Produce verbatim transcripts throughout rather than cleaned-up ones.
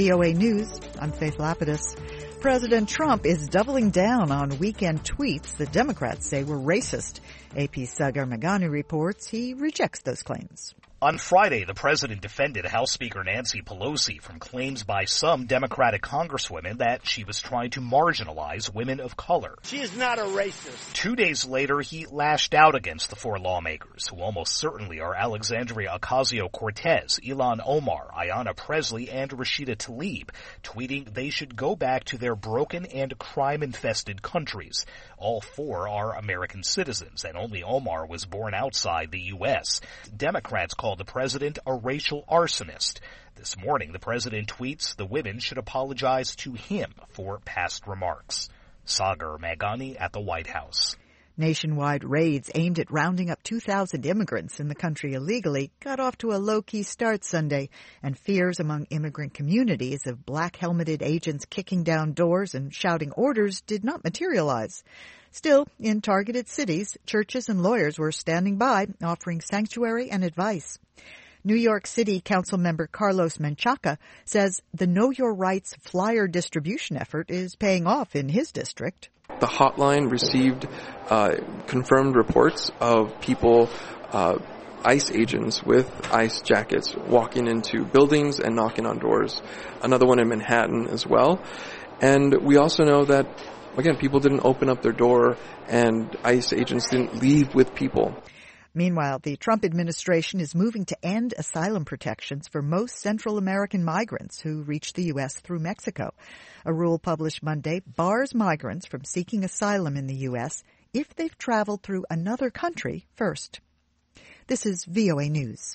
V O A News, I'm Faith Lapidus. President Trump is doubling down on weekend tweets that Democrats say were racist. A P's Sagar Meghani reports he rejects those claims. On Friday, the president defended House Speaker Nancy Pelosi from claims by some Democratic congresswomen that she was trying to marginalize women of color. She is not a racist. Two days later, he lashed out against the four lawmakers, who almost certainly are Alexandria Ocasio-Cortez, Ilhan Omar, Ayanna Pressley, and Rashida Tlaib, tweeting they should go back to their broken and crime-infested countries. All four are American citizens, and only Omar was born outside the U S. Democrats call the president a racial arsonist. This morning, the president tweets the women should apologize to him for past remarks. Sagar Meghani at the White House. Nationwide raids aimed at rounding up two thousand immigrants in the country illegally got off to a low-key start Sunday, and fears among immigrant communities of black-helmeted agents kicking down doors and shouting orders did not materialize. Still, in targeted cities, churches and lawyers were standing by, offering sanctuary and advice. New York City Council member Carlos Menchaca says the Know Your Rights flyer distribution effort is paying off in his district. The hotline received uh, confirmed reports of people, uh, ICE agents with ICE jackets, walking into buildings and knocking on doors. Another one in Manhattan as well. And we also know that, again, people didn't open up their door and ICE agents didn't leave with people. Meanwhile, the Trump administration is moving to end asylum protections for most Central American migrants who reach the U S through Mexico. A rule published Monday bars migrants from seeking asylum in the U S if they've traveled through another country first. This is V O A News.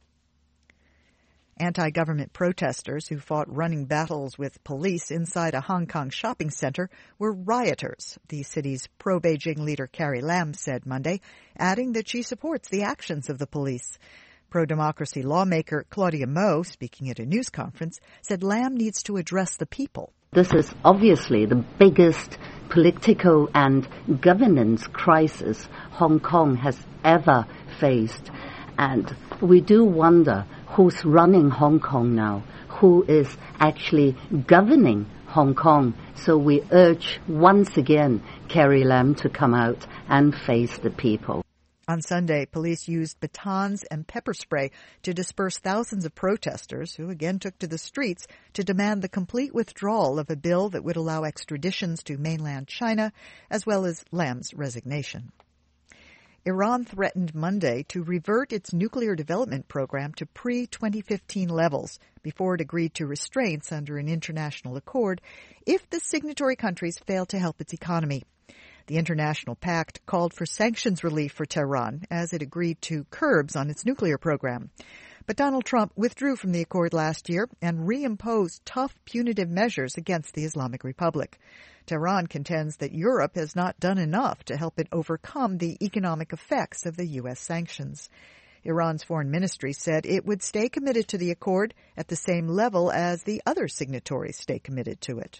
Anti-government protesters who fought running battles with police inside a Hong Kong shopping center were rioters, the city's pro-Beijing leader Carrie Lam said Monday, adding that she supports the actions of the police. Pro-democracy lawmaker Claudia Mo, speaking at a news conference, said Lam needs to address the people. This is obviously the biggest political and governance crisis Hong Kong has ever faced. And we do wonder who's running Hong Kong now, who is actually governing Hong Kong. So we urge once again Carrie Lam to come out and face the people. On Sunday, police used batons and pepper spray to disperse thousands of protesters who again took to the streets to demand the complete withdrawal of a bill that would allow extraditions to mainland China, as well as Lam's resignation. Iran threatened Monday to revert its nuclear development program to pre twenty fifteen levels before it agreed to restraints under an international accord if the signatory countries failed to help its economy. The international pact called for sanctions relief for Tehran as it agreed to curbs on its nuclear program. But Donald Trump withdrew from the accord last year and reimposed tough punitive measures against the Islamic Republic. Tehran contends that Europe has not done enough to help it overcome the economic effects of the U S sanctions. Iran's foreign ministry said it would stay committed to the accord at the same level as the other signatories stay committed to it.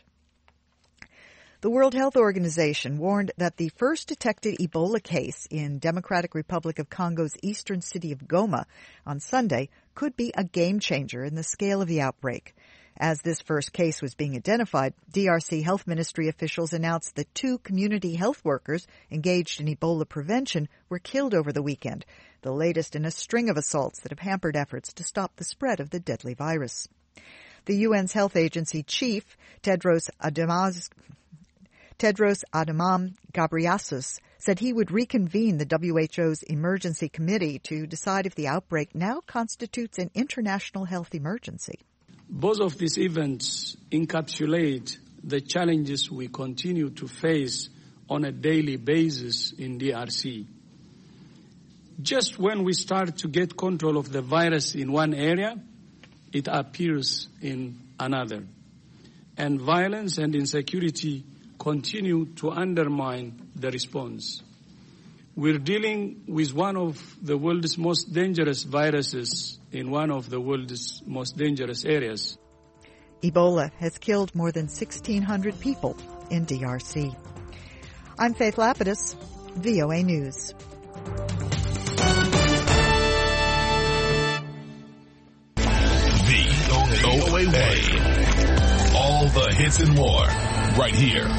The World Health Organization warned that the first detected Ebola case in Democratic Republic of Congo's eastern city of Goma on Sunday could be a game changer in the scale of the outbreak. As this first case was being identified, D R C Health Ministry officials announced that two community health workers engaged in Ebola prevention were killed over the weekend, the latest in a string of assaults that have hampered efforts to stop the spread of the deadly virus. The U N's health agency chief, Tedros Adhanom Tedros Adhanom Ghebreyesus, said he would reconvene the W H O's emergency committee to decide if the outbreak now constitutes an international health emergency. Both of these events encapsulate the challenges we continue to face on a daily basis in D R C. Just when we start to get control of the virus in one area, it appears in another. And violence and insecurity continue to undermine the response. We're dealing with one of the world's most dangerous viruses in one of the world's most dangerous areas. Ebola has killed more than sixteen hundred people in D R C. I'm Faith Lapidus, V O A News. V O A All the hits and more, right here